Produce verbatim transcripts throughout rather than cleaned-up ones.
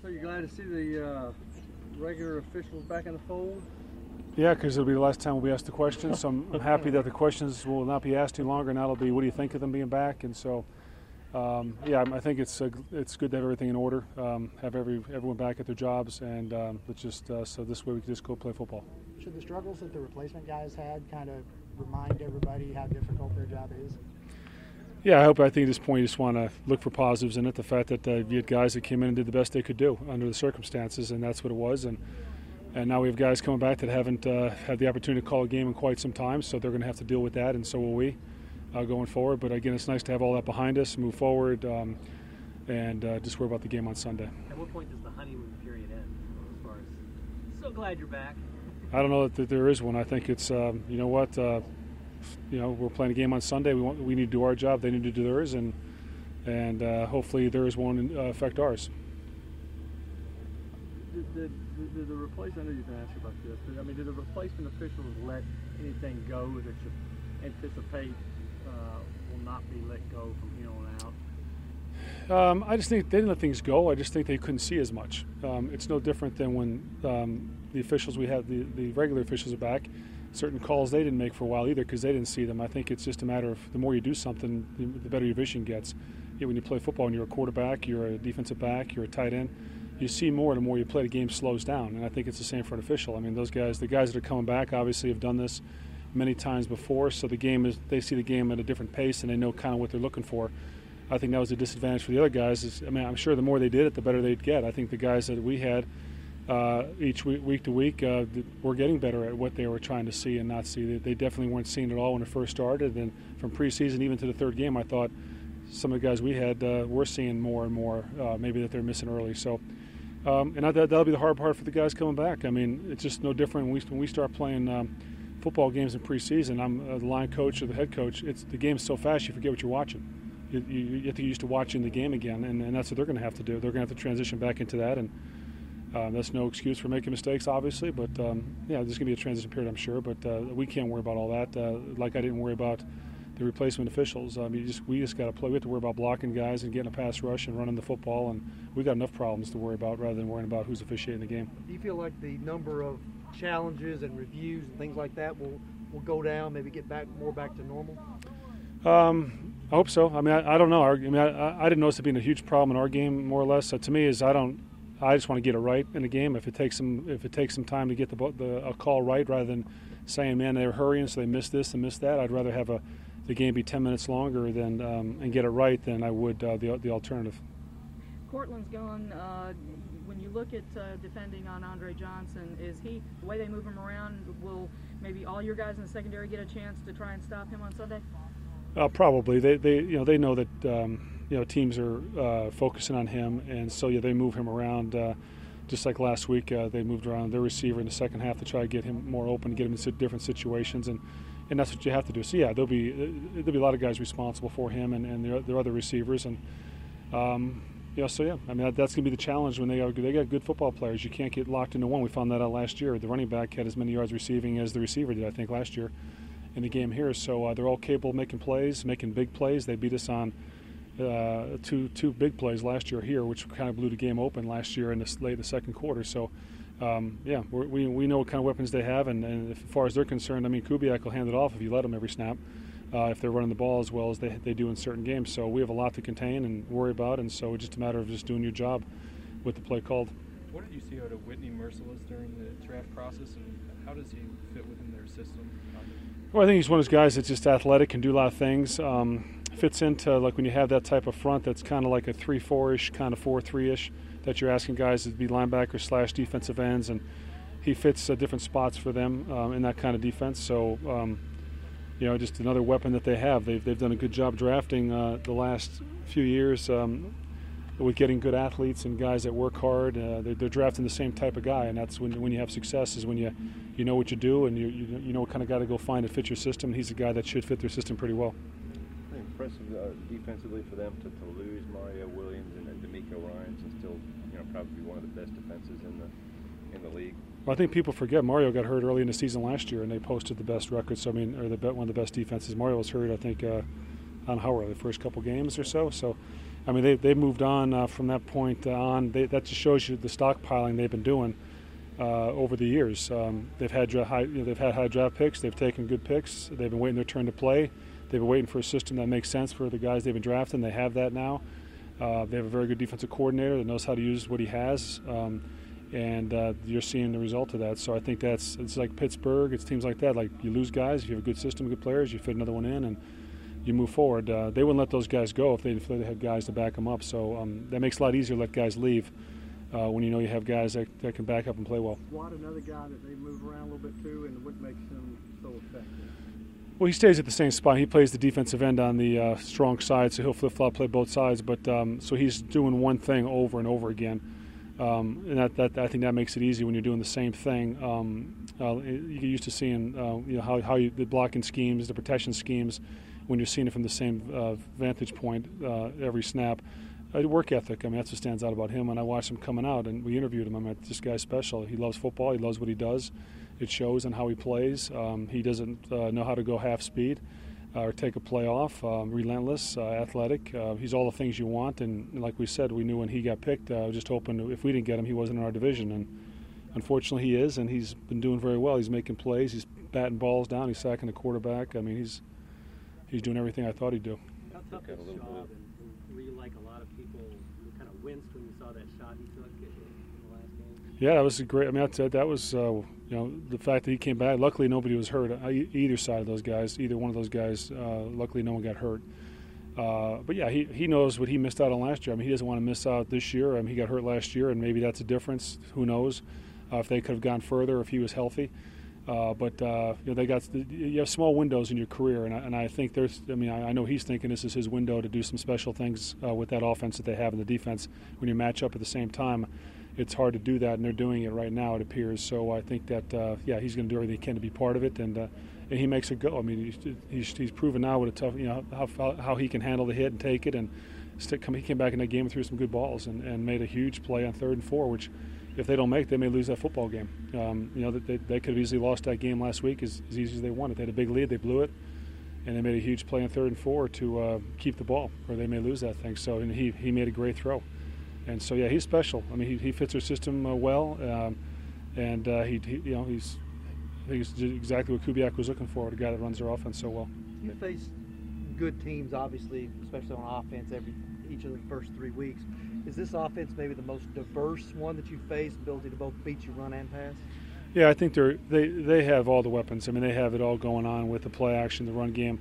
So you're glad to see the uh, regular officials back in the fold? Yeah, because it'll be the last time we'll be asked the questions. So I'm, I'm happy that the questions will not be asked too longer. Now it'll be, what do you think of them being back? And so, um, yeah, I think it's uh, it's good to have everything in order, um, have every everyone back at their jobs, and um, it's just uh, so this way we can just go play football. Should the struggles that the replacement guys had kind of remind everybody how difficult their job is? Yeah, I hope. I think at this point you just want to look for positives in it. The fact that uh, you had guys that came in and did the best they could do under the circumstances, and that's what it was. And and now we have guys coming back that haven't uh, had the opportunity to call a game in quite some time, so they're going to have to deal with that, and so will we uh, going forward. But again, it's nice to have all that behind us, move forward, um, and uh, just worry about the game on Sunday. At what point does the honeymoon period end? As far as, so glad you're back. I don't know that there is one. I think it's um, you know what. Uh, You know, we're playing a game on Sunday. We want, we need to do our job. They need to do theirs, and and uh, hopefully theirs won't uh, affect ours. Did, did, did the replacement? I know you can ask about this, but I mean, did the replacement officials let anything go that you anticipate uh, will not be let go from here on out? Um, I just think they didn't let things go. I just think they couldn't see as much. Um, it's no different than when um, the officials we have, the, the regular officials are back. Certain calls they didn't make for a while either because they didn't see them. I think it's just a matter of the more you do something, the better your vision gets. Yeah, when you play football and you're a quarterback, you're a defensive back, you're a tight end, you see more. The more you play, the game slows down. And I think it's the same for an official. I mean, those guys, the guys that are coming back, obviously have done this many times before. So the game is, they see the game at a different pace and they know kind of what they're looking for. I think that was a disadvantage for the other guys. Is, I mean, I'm sure the more they did it, the better they'd get. I think the guys that we had. Uh, each week, week to week, uh, we're getting better at what they were trying to see and not see. They, they definitely weren't seeing it all when it first started. And from preseason even to the third game, I thought some of the guys we had uh, were seeing more and more, uh, maybe that they're missing early. So, um, and that, that'll be the hard part for the guys coming back. I mean, it's just no different when we, when we start playing um, football games in preseason. I'm uh, the line coach or the head coach. It's the game's so fast you forget what you're watching. You, you, you have to get used to watching the game again, and, and that's what they're going to have to do. They're going to have to transition back into that. and. Uh, that's no excuse for making mistakes, obviously, but um, yeah, there's going to be a transition period, I'm sure. But uh, we can't worry about all that. Uh, like I didn't worry about the replacement officials. I mean, just we just got to play. We have to worry about blocking guys and getting a pass rush and running the football, and we got enough problems to worry about rather than worrying about who's officiating the game. Do you feel like the number of challenges and reviews and things like that will will go down? Maybe get back more back to normal? Um, I hope so. I mean, I, I don't know. I mean, I, I didn't notice it being a huge problem in our game, more or less. So to me, is I don't. I just want to get it right in the game. If it takes some, if it takes some time to get the, the a call right, rather than saying, "Man, they're hurrying, so they missed this and missed that," I'd rather have a the game be ten minutes longer than um, and get it right than I would uh, the the alternative. Cortland's gone. Uh, when you look at uh, defending on Andre Johnson, is he the way they move him around? Will maybe all your guys in the secondary get a chance to try and stop him on Sunday? Uh, probably. They they you know they know that. Um, You know, teams are uh, focusing on him, and so yeah, they move him around. Uh, just like last week, uh, they moved around their receiver in the second half to try to get him more open, get him into different situations, and, and that's what you have to do. So yeah, there'll be there'll be a lot of guys responsible for him and, and their, their other receivers, and um, yeah, so yeah, I mean that, that's going to be the challenge when they are they got good football players. You can't get locked into one. We found that out last year. The running back had as many yards receiving as the receiver did, I think, last year in the game here. So uh, they're all capable of making plays, making big plays. They beat us on. Uh, two two big plays last year here, which kind of blew the game open last year in the late the second quarter. So, um, yeah, we're, we we know what kind of weapons they have, and, and as far as they're concerned, I mean, Kubiak will hand it off if you let them every snap, uh, if they're running the ball as well as they they do in certain games. So we have a lot to contain and worry about, and so it's just a matter of just doing your job with the play called. What did you see out of Whitney Merciless during the draft process, and how does he fit within their system? Well, I think he's one of those guys that's just athletic, can do a lot of things. Um, fits into, like, when you have that type of front that's kind of like a three four-ish, kind of four three-ish, that you're asking guys to be linebackers slash defensive ends, and he fits uh, different spots for them um, in that kind of defense. So, um, you know, just another weapon that they have. They've, they've done a good job drafting uh, the last few years um, with getting good athletes and guys that work hard. Uh, they're, they're drafting the same type of guy, and that's when when you have success is when you you know what you do and you you, you know what kind of guy to go find to fit your system. And he's a guy that should fit their system pretty well. Impressive uh, defensively for them to, to lose Mario Williams and uh, D'Amico Ryans and still, you know, probably one of the best defenses in the in the league. Well, I think people forget Mario got hurt early in the season last year, and they posted the best record. So I mean, or the one of the best defenses. Mario was hurt, I think, uh, on Howard the first couple games or so. So I mean, they they moved on uh, from that point on. They, that just shows you the stockpiling they've been doing uh, over the years. Um, they've had dra- high, you know, they've had high draft picks. They've taken good picks. They've been waiting their turn to play. They've been waiting for a system that makes sense for the guys they've been drafting. They have that now. Uh, they have a very good defensive coordinator that knows how to use what he has, um, and uh, you're seeing the result of that. So I think that's it's like Pittsburgh. It's teams like that. Like you lose guys, if you have a good system, good players, you fit another one in, and you move forward. Uh, they wouldn't let those guys go if they, if they had guys to back them up. So um, that makes it a lot easier to let guys leave uh, when you know you have guys that, that can back up and play well. Watt, another guy that they move around a little bit too, and what makes him so effective? Well, he stays at the same spot. He plays the defensive end on the uh, strong side, so he'll flip-flop, play both sides. But um, so he's doing one thing over and over again, um, and that, that I think that makes it easy when you're doing the same thing. Um, uh, you get used to seeing uh, you know how how you, the blocking schemes, the protection schemes, when you're seeing it from the same uh, vantage point uh, every snap. Uh, work ethic. I mean, that's what stands out about him. And I watched him coming out, and we interviewed him. I mean, this guy's special. He loves football. He loves what he does. It shows in how he plays. Um, he doesn't uh, know how to go half speed uh, or take a play off. Um, relentless, uh, athletic. Uh, he's all the things you want. And like we said, we knew when he got picked. Uh, just hoping if we didn't get him, he wasn't in our division. And unfortunately, he is. And he's been doing very well. He's making plays. He's batting balls down. He's sacking the quarterback. I mean, he's he's doing everything I thought he'd do. How tough is his job? And, and were you like a lot of people who kind of winced when you saw that shot he took in the last game? Yeah, that was a great. I mean, that, that was uh, you know the fact that he came back. Luckily, nobody was hurt. Uh, either side of those guys, either one of those guys. Uh, luckily, no one got hurt. Uh, but yeah, he he knows what he missed out on last year. I mean, he doesn't want to miss out this year. I mean, he got hurt last year, and maybe that's a difference. Who knows uh, if they could have gone further if he was healthy. Uh, but uh, you know, they got you have small windows in your career, and I, and I think there's. I mean, I, I know he's thinking this is his window to do some special things uh, with that offense that they have in the defense. When you match up at the same time, it's hard to do that, and they're doing it right now. It appears. So I think that uh, yeah, he's going to do everything he can to be part of it, and uh, and he makes it go. I mean, he's, he's he's proven now what a tough you know how how he can handle the hit and take it, and stick, come, he came back in that game and threw some good balls, and, and made a huge play on third and four, which. If they don't make it, they may lose that football game. Um, you know, they, they could have easily lost that game last week as, as easy as they wanted. They had a big lead, they blew it, and they made a huge play on third and four to uh, keep the ball, or they may lose that thing. So, and he, he made a great throw. And so, yeah, he's special. I mean, he, he fits their system uh, well, um, and uh, he, he, you know, he's I think he's exactly what Kubiak was looking for, a guy that runs their offense so well. You face good teams, obviously, especially on offense, every each of the first three weeks. Is this offense maybe the most diverse one that you face, ability to both beat you run and pass? Yeah, I think they're they they have all the weapons. I mean, they have it all going on with the play action, the run game.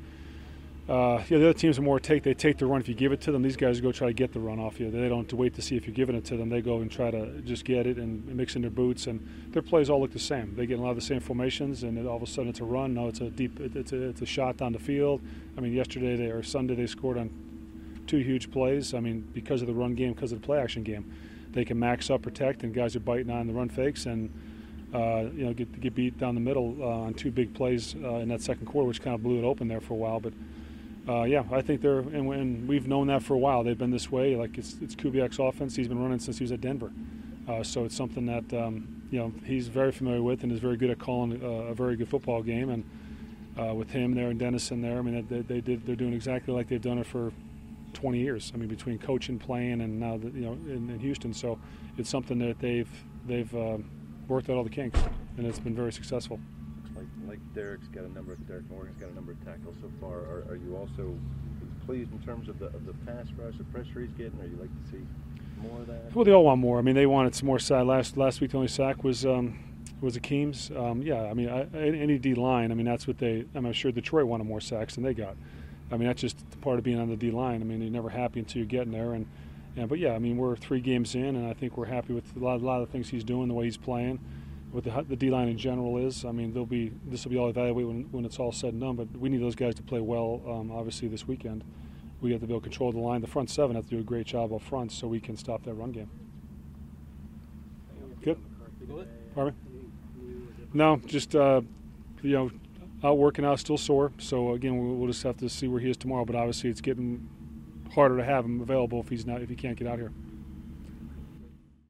Uh, yeah, the other teams are more take they take the run if you give it to them. These guys go try to get the run off you. They don't have to wait to see if you're giving it to them. They go and try to just get it and mix in their boots. And their plays all look the same. They get a lot of the same formations, and all of a sudden it's a run. No, it's a deep it's a it's a shot down the field. I mean, yesterday they or Sunday they scored on two huge plays. I mean, because of the run game, because of the play action game, they can max up, protect, and guys are biting on the run fakes and uh, you know get get beat down the middle uh, on two big plays uh, in that second quarter, which kind of blew it open there for a while. But uh, yeah, I think they're and, and we've known that for a while. They've been this way. Like it's it's Kubiak's offense. He's been running since he was at Denver, uh, so it's something that um, you know he's very familiar with and is very good at calling uh, a very good football game. And uh, with him there and Dennison there, I mean they, they did they're doing exactly like they've done it for twenty years. I mean, between coaching, playing, and now the, you know in, in Houston, so it's something that they've they've uh, worked out all the kinks, and it's been very successful. Looks like like Derek's got a number. Derek Morgan's got a number of tackles so far. Are, are you also pleased in terms of the of the pass rush, the pressure he's getting? Or you like to see more of that? Well, they all want more. I mean, they wanted some more sack. Last last week, the only sack was um, was Akeem's. Um, yeah, I mean, I, any D line. I mean, that's what they. I'm sure Detroit wanted more sacks than they got. I mean, that's just part of being on the D line. I mean, you're never happy until you get in there. And, and but yeah, I mean, we're three games in, and I think we're happy with a lot, a lot of the things he's doing, the way he's playing, what the, the D line in general is. I mean, they'll be this will be all evaluated when, when it's all said and done. But we need those guys to play well. Um, obviously, this weekend, we have to be able to control the line. The front seven have to do a great job up front, so we can stop that run game. Good. Pardon me? No, just uh, you know. Out working out, still sore. So again, we'll, we'll just have to see where he is tomorrow. But obviously, it's getting harder to have him available if he's not if he can't get out here.